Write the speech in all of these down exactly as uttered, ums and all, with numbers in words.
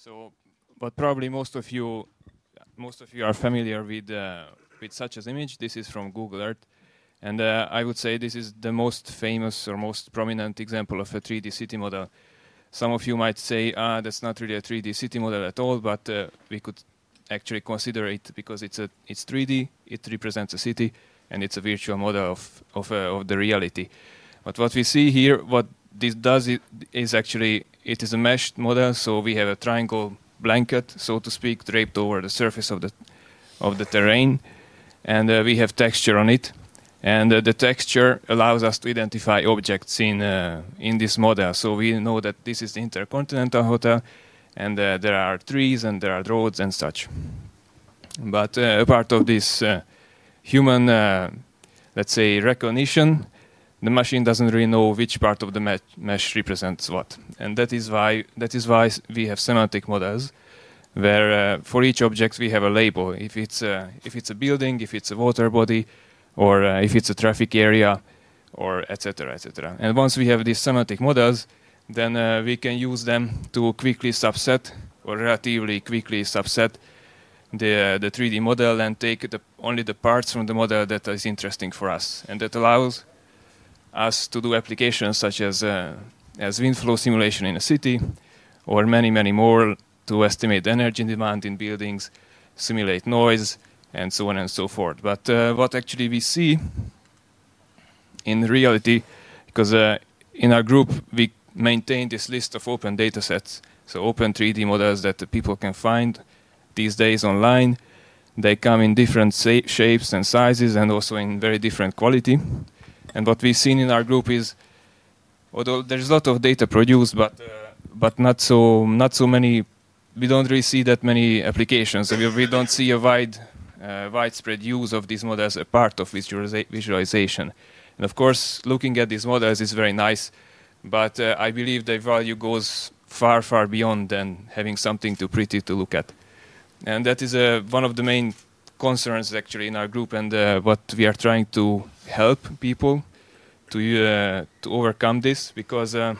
So, but probably most of you, most of you are familiar with uh, with such an image. This is from Google Earth, and uh, I would say this is the most famous or most prominent example of a three D city model. Some of you might say, ah, that's not really a three D city model at all, but uh, we could actually consider it because it's a it's three D, it represents a city, and it's a virtual model of of, uh, of the reality. But what we see here, what this does it is actually it is a meshed model, so we have a triangle blanket, so to speak, draped over the surface of the of the terrain, and uh, we have texture on it. And uh, the texture allows us to identify objects in uh, in this model. So we know that this is the Intercontinental Hotel, and uh, there are trees and there are roads and such. But uh, a part of this uh, human, uh, let's say, recognition, the machine doesn't really know which part of the me mesh represents what. And that is why that is why we have semantic models, where uh, for each object we have a label. If it's a, if it's a building, if it's a water body, or uh, if it's a traffic area, or et cetera, et cetera. And once we have these semantic models, then uh, we can use them to quickly subset, or relatively quickly subset, the uh, the three D model and take the, only the parts from the model that is interesting for us, and that allows us to do applications such as uh, as wind flow simulation in a city, or many many more, to estimate energy demand in buildings, simulate noise, and so on and so forth. But uh, what actually we see in reality, because uh, in our group we maintain this list of open data sets, so open three D models that the people can find these days online. They come in different shapes and sizes, and also in very different quality. And what we've seen in our group is, although there's a lot of data produced, but uh, but not so not so many. We don't really see that many applications. So we, we don't see a wide uh, widespread use of these models as part of visualiza visualization. And of course, looking at these models is very nice, but uh, I believe their value goes far, far beyond than having something too pretty to look at. And that is uh, one of the main concerns actually in our group, and uh, what we are trying to help people to uh, to overcome this, because uh,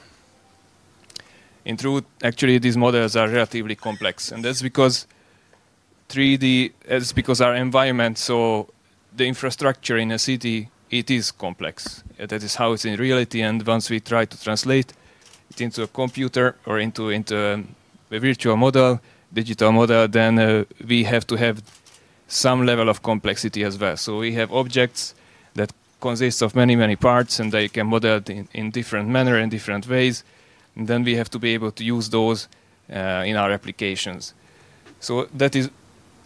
in truth, actually, these models are relatively complex, and that's because three D. It's because our environment, so the infrastructure in a city, it is complex. That is how it's in reality, and once we try to translate it into a computer or into into a virtual model, digital model, then uh, we have to have some level of complexity as well. So we have objects that consist of many, many parts, and they can model in, in different manner, in different ways. And then we have to be able to use those uh, in our applications. So that is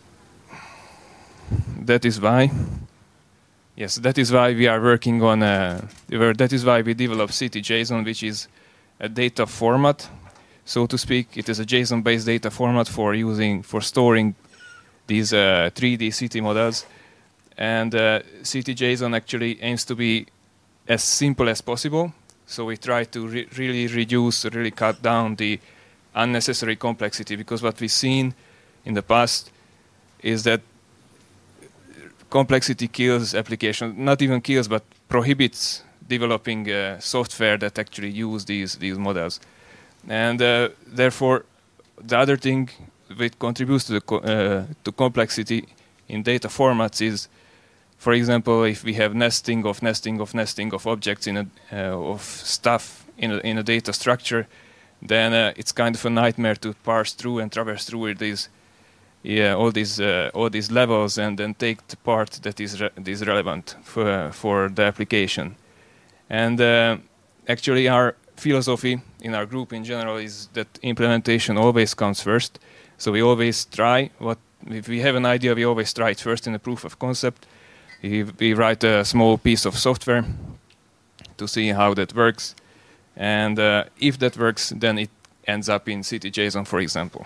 that is why, yes, that is why we are working on. Uh, that is why we developed CityJSON, which is a data format, so to speak. It is a JSON-based data format for using for storing these uh, three D city models. And uh, CityJSON actually aims to be as simple as possible. So we try to re really reduce, really cut down the unnecessary complexity, because what we've seen in the past is that complexity kills application, not even kills, but prohibits developing uh, software that actually use these these models. And uh, therefore, the other thing which contributes to the co uh, to complexity in data formats is, for example, if we have nesting of nesting of nesting of objects in a uh, of stuff in a, in a data structure, then uh, it's kind of a nightmare to parse through and traverse through these, yeah, all these uh, all these levels, and then take the part that is re is relevant for uh, for the application. And uh, actually, our philosophy in our group in general is that implementation always comes first. So we always try what if we have an idea, we always try it first in a proof of concept. We, we write a small piece of software to see how that works, and uh, if that works, then it ends up in CityJSON, for example.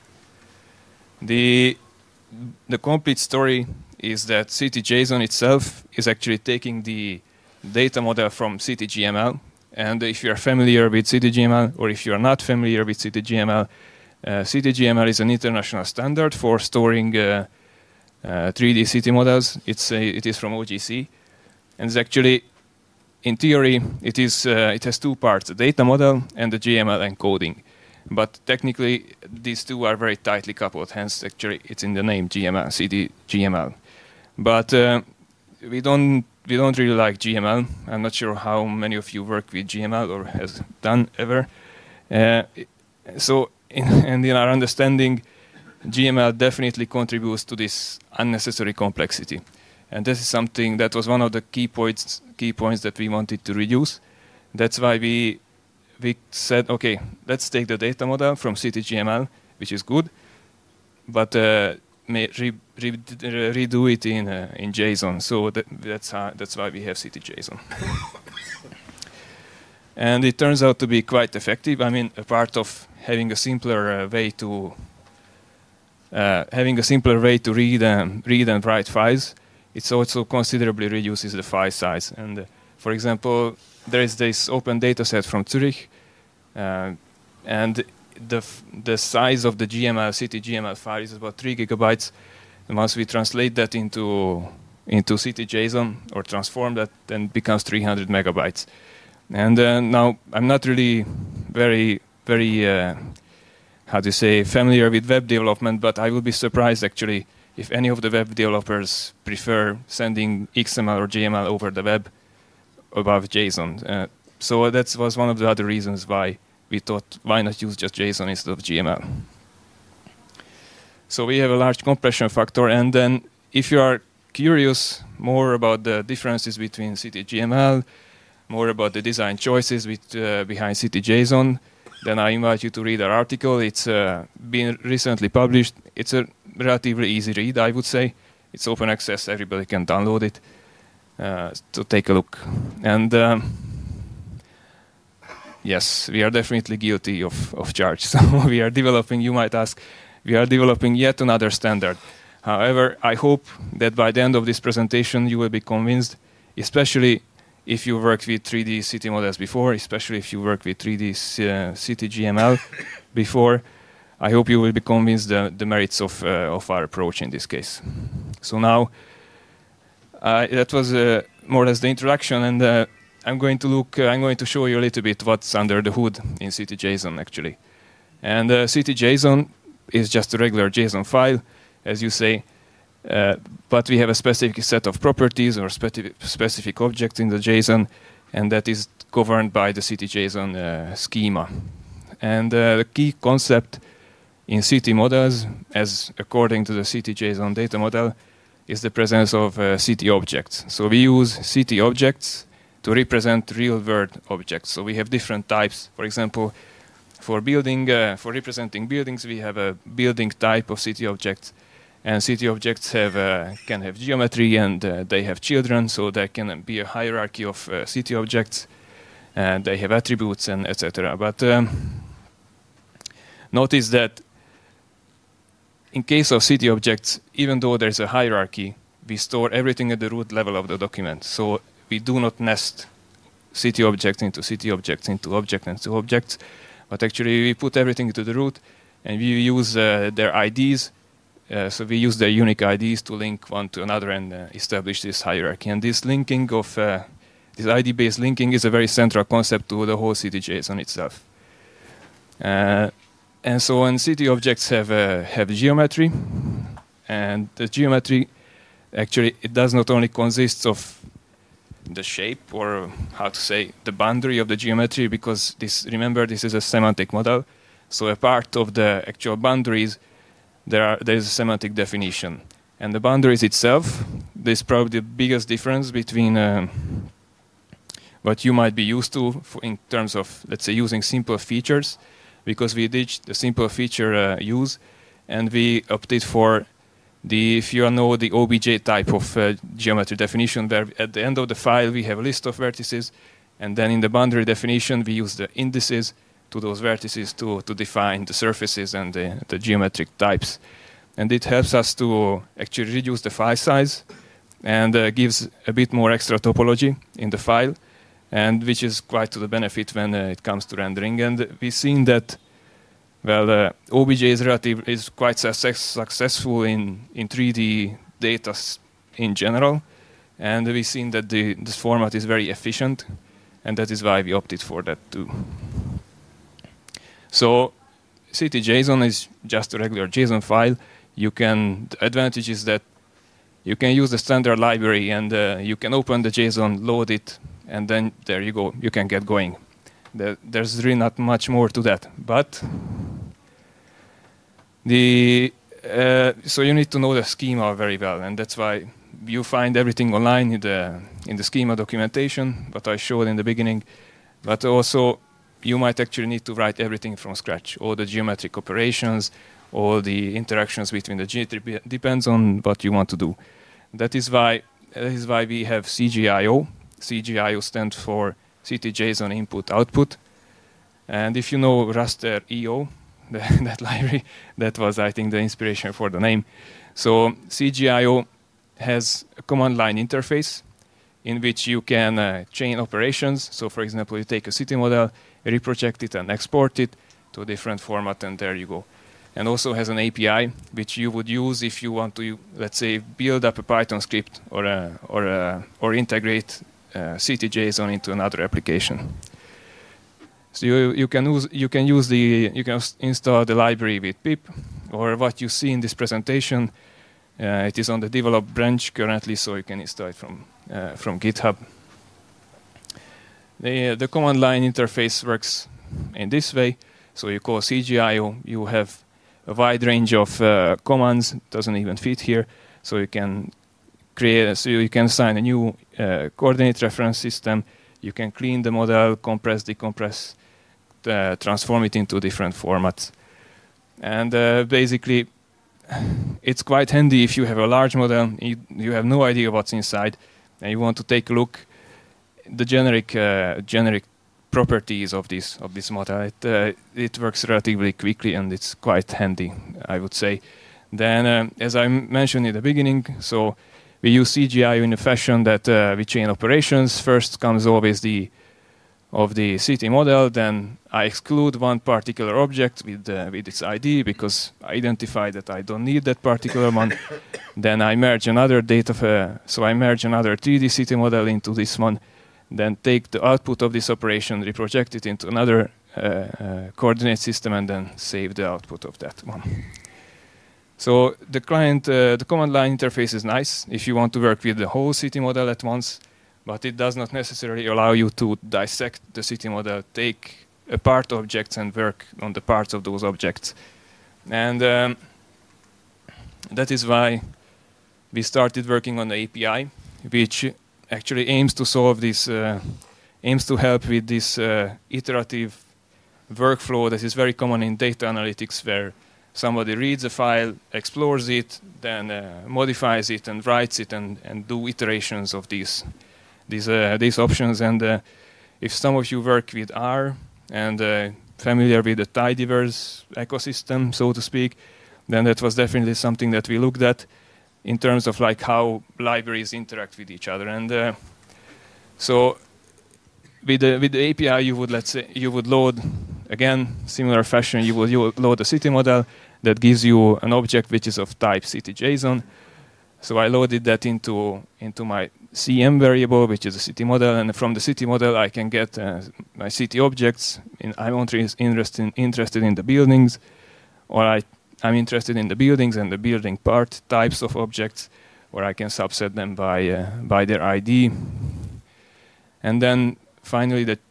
The, the complete story is that CityJSON itself is actually taking the data model from CityGML, and if you are familiar with CityGML, or if you are not familiar with CityGML, uh, CityGML is an international standard for storing uh, Uh, three D city models. It's a, it is from O G C, and it's actually, in theory, it is uh, it has two parts: the data model and the G M L encoding. but technically these two are very tightly coupled. Hence, actually, it's in the name G M L, C T G M L. But uh, we don't we don't really like G M L. I'm not sure how many of you work with G M L or has done ever. Uh, so, in, and in our understanding, G M L definitely contributes to this unnecessary complexity. And this is something that was one of the key points, key points that we wanted to reduce. That's why we we said, okay, let's take the data model from C T G M L, which is good, but uh, may re re redo it in uh, in JSON. So that, that's how, that's why we have C T JSON. And it turns out to be quite effective. I mean, a part of having a simpler uh, way to uh, having a simpler way to read um, read and write files. It also considerably reduces the file size. And uh, for example, there is this open dataset from Zurich, uh, and the f the size of the G M L C T G M L file is about three gigabytes. And once we translate that into into C T JSON or transform that, then it becomes three hundred megabytes. And uh, now I'm not really very very uh, how to say familiar with web development, but I will be surprised actually if any of the web developers prefer sending X M L or J M L over the web above JSON. Uh, so that was one of the other reasons why we thought, why not use just JSON instead of G M L. So we have a large compression factor, and then if you are curious more about the differences between C T G M L, more about the design choices with, uh, behind C T JSON, then I invite you to read our article. It's uh, been recently published. It's a relatively easy read, I would say. It's open access, everybody can download it. Uh, to take a look. And um, yes, we are definitely guilty of, of charge. So we are developing, you might ask, we are developing yet another standard. However, I hope that by the end of this presentation you will be convinced, especially if you worked with three D C T models before, especially if you work with three D uh, C T G M L before, I hope you will be convinced the, the merits of, uh, of our approach in this case. So now, uh, that was uh, more or less the introduction, and uh, I'm going to look, uh, I'm going to show you a little bit what's under the hood in C T JSON actually. And uh, C T JSON is just a regular JSON file, as you say, uh, but we have a specific set of properties or specific, specific objects in the JSON, and that is governed by the C T JSON uh, schema. And uh, the key concept in C T models, as according to the C T JSON data model, is the presence of uh, C T objects. So we use C T objects to represent real-world objects. So we have different types. For example, for building, uh, for representing buildings, we have a building type of C T objects, and C T objects have uh, can have geometry, and uh, they have children. So there can be a hierarchy of uh, C T objects, and they have attributes and et cetera. But um, notice that in case of C T objects, even though there's a hierarchy, we store everything at the root level of the document. So we do not nest C T objects into C T objects into object and to objects, but actually we put everything into the root, and we use uh, their I Ds. Uh, so we use their unique I Ds to link one to another and uh, establish this hierarchy. And this linking of uh, this I D-based linking is a very central concept to the whole C T JSON itself. Uh, And so, and C T objects have uh, have geometry, and the geometry actually it does not only consist of the shape or how to say the boundary of the geometry, because this remember this is a semantic model. So a part of the actual boundaries there are there is a semantic definition, and the boundaries itself. This is probably the biggest difference between uh, what you might be used to for in terms of, let's say, using simple features. Because we did the simple feature uh, use, and we opted for the, if you know, the O B J type of uh, geometry definition, where at the end of the file we have a list of vertices, and then in the boundary definition we use the indices to those vertices to, to define the surfaces and the, the geometric types. And it helps us to actually reduce the file size and uh, gives a bit more extra topology in the file, and which is quite to the benefit when uh, it comes to rendering. And we've seen that, well, uh, O B J is relative is quite success successful in in three D data in general, and we've seen that the this format is very efficient, and that is why we opted for that too. So CityJSON is just a regular JSON file. You can, the advantage is that you can use the standard library and uh, you can open the JSON, load it, and then there you go, you can get going. The, there's really not much more to that. But the uh, so you need to know the schema very well, and that's why you find everything online in the in the schema documentation, what I showed in the beginning. But also, you might actually need to write everything from scratch, all the geometric operations, all the interactions between the geometry, depends on what you want to do. That is why that is why we have C G I O. C G I O stands for CityJSON Input Output. And if you know raster E O, the, that library, that was, I think, the inspiration for the name. So C G I O has a command line interface in which you can uh, chain operations. So, for example, you take a city model, reproject it, and export it to a different format, and there you go. And also has an A P I, which you would use if you want to, let's say, build up a Python script or a, or a, or integrate uh, CityJSON into another application. So you you can use you can use the you can install the library with pip, or what you see in this presentation. Uh, it is on the develop branch currently, so you can install it from uh, from GitHub. The, uh, the command line interface works in this way. So you call C G I O, you have a wide range of uh, commands, doesn't even fit here. So you can create, so you can assign a new uh, coordinate reference system. You can clean the model, compress, decompress, uh, transform it into different formats. And uh, basically, it's quite handy if you have a large model, you, you have no idea what's inside, and you want to take a look the generic uh, generic properties of this of this model. It uh, it works relatively quickly and it's quite handy, I would say. Then, um, as I mentioned in the beginning, so we use C G I O in a fashion that uh, we chain operations. First comes always the of the city model, then I exclude one particular object with uh, with its I D because I identify that I don't need that particular one. Then I merge another data, uh, so I merge another three D city model into this one. Then take the output of this operation, reproject it into another uh, uh, coordinate system, and then save the output of that one. So the client, uh, the command line interface is nice if you want to work with the whole city model at once, but it does not necessarily allow you to dissect the city model, take apart objects and work on the parts of those objects. And um, that is why we started working on the A P I, which actually aims to solve this, uh, aims to help with this uh, iterative workflow that is very common in data analytics, where somebody reads a file, explores it, then uh, modifies it and writes it, and, and do iterations of these these uh, these options. And uh, if some of you work with R and uh, familiar with the tidyverse ecosystem, so to speak, then that was definitely something that we looked at in terms of like how libraries interact with each other. And uh, so with the with the A P I, you would let's say you would load again similar fashion. You would, you would load a city model that gives you an object which is of type CityJSON. So I loaded that into into my C M variable, which is a city model, and from the city model I can get uh, my city objects. In, I'm only interested in, interested in the buildings, or I I'm interested in the buildings and the building part types of objects, or I can subset them by uh, by their I D. And then finally, the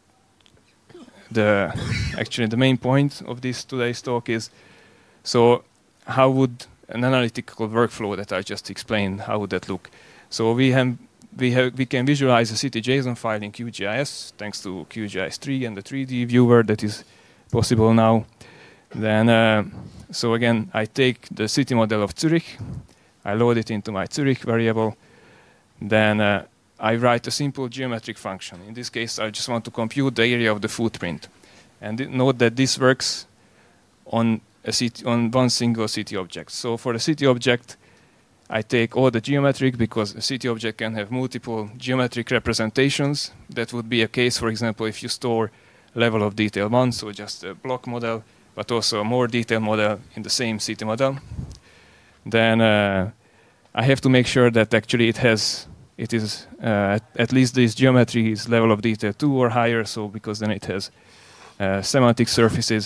the actually the main point of this today's talk is, so how would an analytical workflow that I just explained, how would that look? So we have we have we can visualize a CityJSON file in QGIS thanks to QGIS three and the three D viewer that is possible now. Then, uh, so again, I take the city model of Zurich, I load it into my Zurich variable, then uh, I write a simple geometric function. In this case, I just want to compute the area of the footprint. And note that this works on a city, on one single city object. So for the city object, I take all the geometric, because a city object can have multiple geometric representations. That would be a case, for example, if you store level of detail one, so just a block model, but also a more detailed model in the same city model. Then uh, I have to make sure that actually it has, it is uh, at, at least this geometry is level of detail two or higher, so because then it has uh, semantic surfaces.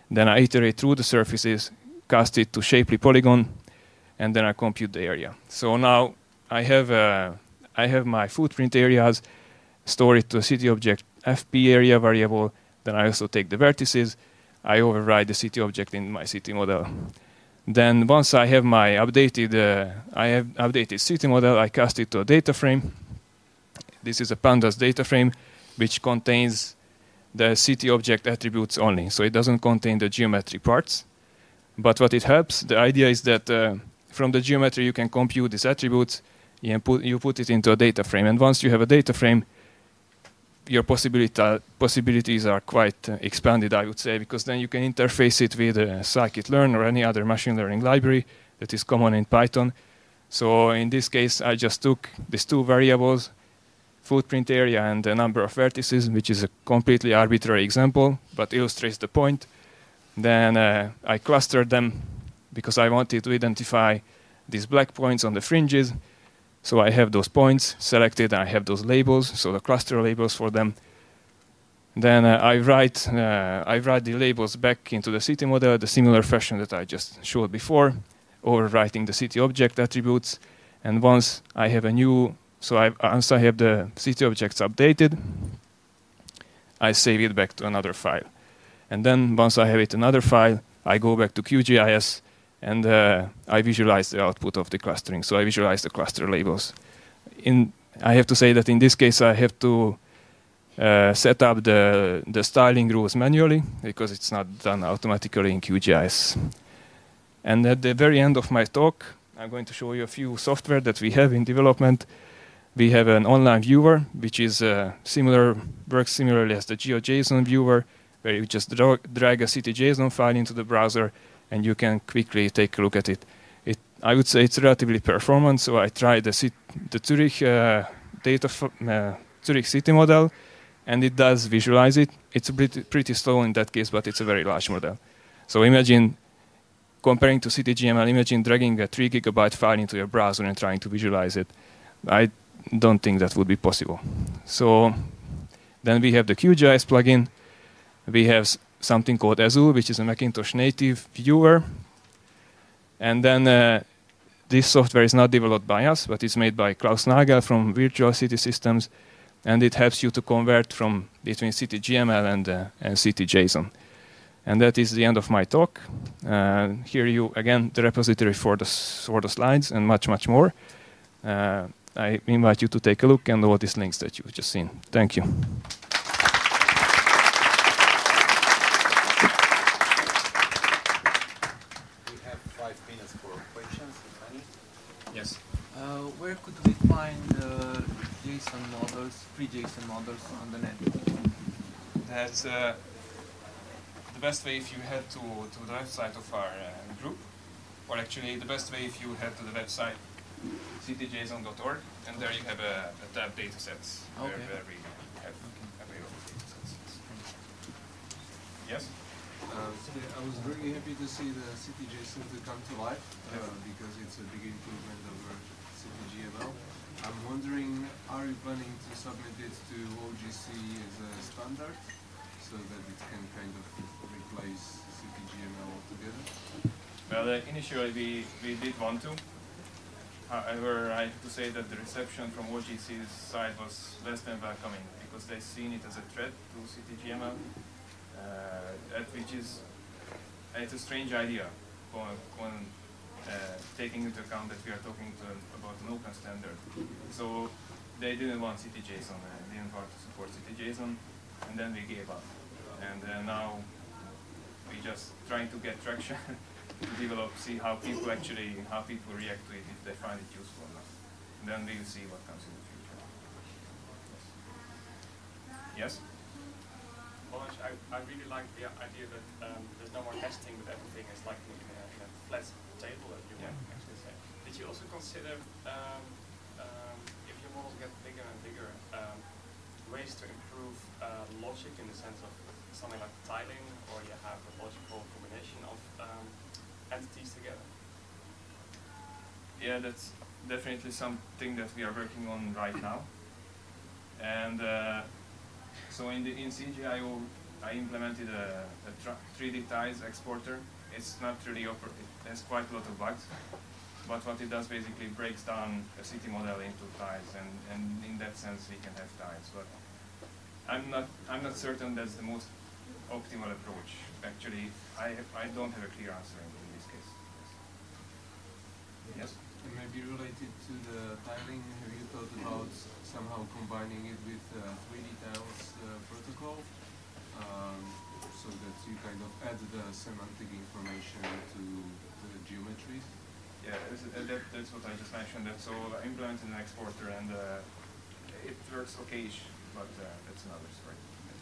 Then I iterate through the surfaces, cast it to shapely polygon, and then I compute the area. So now I have uh, I have my footprint areas, store it to a city object F P area variable. Then I also take the vertices. I override the city object in my city model. Then once I have my updated uh, I have updated city model, I cast it to a data frame. This is a pandas data frame, which contains the city object attributes only. So it doesn't contain the geometry parts. But what it helps, the idea is that uh, from the geometry you can compute these attributes, you put, you put it into a data frame. And once you have a data frame, your possibility, possibilities are quite uh, expanded, I would say, because then you can interface it with uh, scikit-learn or any other machine learning library that is common in Python. So in this case, I just took these two variables, footprint area and the number of vertices, which is a completely arbitrary example, but illustrates the point. Then uh, I clustered them because I wanted to identify these black points on the fringes. So I have those points selected, and I have those labels, so the cluster labels for them. Then uh, I write uh, I write the labels back into the city model, the similar fashion that I just showed before, overwriting the city object attributes. And once I have a new, so I, once I have the city objects updated, I save it back to another file. And then once I have it another file, I go back to Q G I S and uh, I visualize the output of the clustering. So I visualize the cluster labels. In, I have to say that in this case, I have to uh, set up the, the styling rules manually because it's not done automatically in Q G I S. And at the very end of my talk, I'm going to show you a few software that we have in development. We have an online viewer, which is uh, similar, works similarly as the GeoJSON viewer, where you just dra drag a CityJSON file into the browser, and you can quickly take a look at it. It I would say it's relatively performant, so I tried the, the Zurich uh, data uh, Zurich city model, and it does visualize it. It's pretty, pretty slow in that case, but it's a very large model. So imagine, comparing to CityGML, imagine dragging a three gigabyte file into your browser and trying to visualize it. I don't think that would be possible. So then we have the Q G I S plugin. We have something called Azul, which is a Macintosh native viewer. And then uh, this software is not developed by us, but it's made by Klaus Nagel from Virtual City Systems. And it helps you to convert from between CityGML and, uh, and CityJSON. And that is the end of my talk. Uh, here you, again, the repository for the, for the slides and much, much more. Uh, I invite you to take a look and all these links that you've just seen. Thank you. Yes. Uh, where could we find uh, JSON models, free JSON models on the net? That's uh, the best way if you head to, to the website of our uh, group, or actually the best way if you head to the website cityjson dot org, and there you have a, a tab datasets okay. where, where we have available datasets. Yes? Um, so I was really happy to see the CityJSON to come to life uh, because it's a big improvement over CityGML. I'm wondering, are you planning to submit it to O G C as a standard so that it can kind of replace CityGML altogether? Well, uh, initially we, we did want to. However, I have to say that the reception from O G C's side was less than welcoming because they've seen it as a threat to CityGML. Uh, which is uh, it's a strange idea when, when uh, taking into account that we are talking to, about an open standard. So they didn't want CityJSON, uh, didn't want to support CityJSON, and then we gave up. And uh, now we just trying to get traction to develop, see how people actually, how people react to it, if they find it useful or not. And then we'll see what comes in the future. Yes? Well, I, I really like the idea that um, there's no more nesting, but everything is like in a, in a flat table, as you yeah. might actually say. Did you also consider, um, um, if your models get bigger and bigger, um, ways to improve uh, logic in the sense of something like tiling, or you have a logical combination of um, entities together? Yeah, that's definitely something that we are working on right now. And uh, so in the in C G I O I implemented a, a three D tiles exporter. It's not really oper it has quite a lot of bugs, but what it does basically breaks down a city model into tiles, and, and in that sense we can have tiles. But I'm not I'm not certain that's the most optimal approach. Actually, I have, I don't have a clear answer in, in this case. Yes. And maybe related to the tiling, have you thought about somehow combining it with uh, three D tiles uh, protocol, um, so that you kind of add the semantic information to the geometries? Yeah, this is, uh, that, that's what I just mentioned. That so I implemented an exporter and uh, it works okay-ish, but uh, that's another story.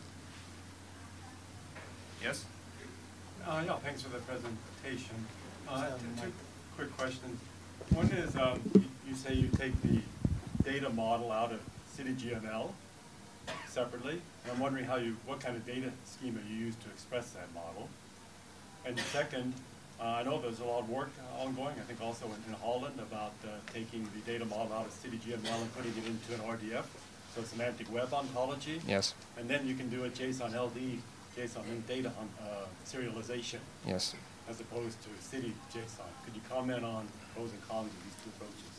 Yes. Uh, yeah, thanks for the presentation. Uh, two quick questions. One is, um, you, you say you take the data model out of CityGML separately, and I'm wondering how you, what kind of data schema you use to express that model. And second, uh, I know there's a lot of work ongoing, I think also in, in Holland, about uh, taking the data model out of CityGML and putting it into an R D F, so semantic web ontology. Yes. And then you can do a JSON L D, JSON linked data on uh, serialization. Yes. As opposed to city JSON. Could you comment on pros and cons of these two approaches?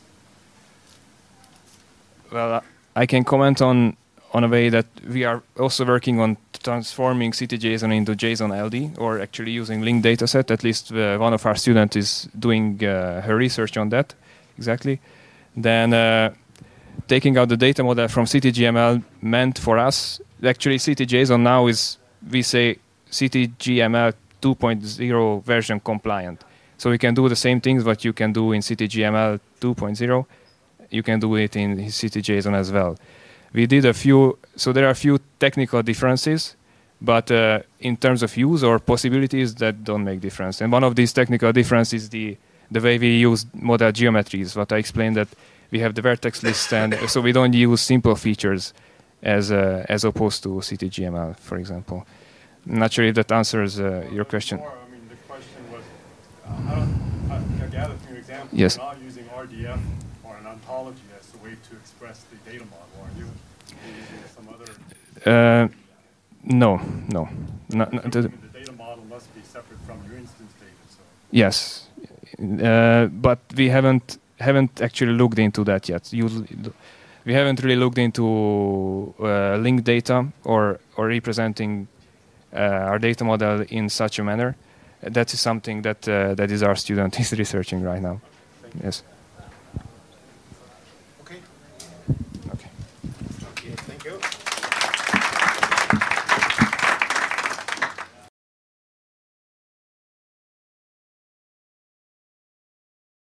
Well, I can comment on on a way that we are also working on transforming CityJSON into JSON L D, or actually using linked dataset. At least uh, one of our students is doing uh, her research on that, exactly. Then uh, taking out the data model from CityGML meant for us, actually CityJSON now is, we say, CityGML two point oh version compliant. So we can do the same things what you can do in CityGML two point oh. You can do it in CityJSON as well. We did a few, so there are a few technical differences, but uh, in terms of use or possibilities, that don't make difference. And one of these technical differences is the, the way we use model geometries. What I explained, that we have the vertex list, and so we don't use simple features as, uh, as opposed to CityGML, for example. I'm not sure if that answers uh, your question. Before, I mean, the question was, uh, I, don't, I, I gather from your example, Yes. you're not using R D F or an ontology as the way to express the data model, are you? You're using some other... Uh, no, no. no, no the, the, the data model must be separate from your instance data, so... yes, uh, but we haven't haven't actually looked into that yet. You, we haven't really looked into uh, linked data or or representing Uh, our data model in such a manner. Uh, that is something that uh, that is our student is researching right now. Yes.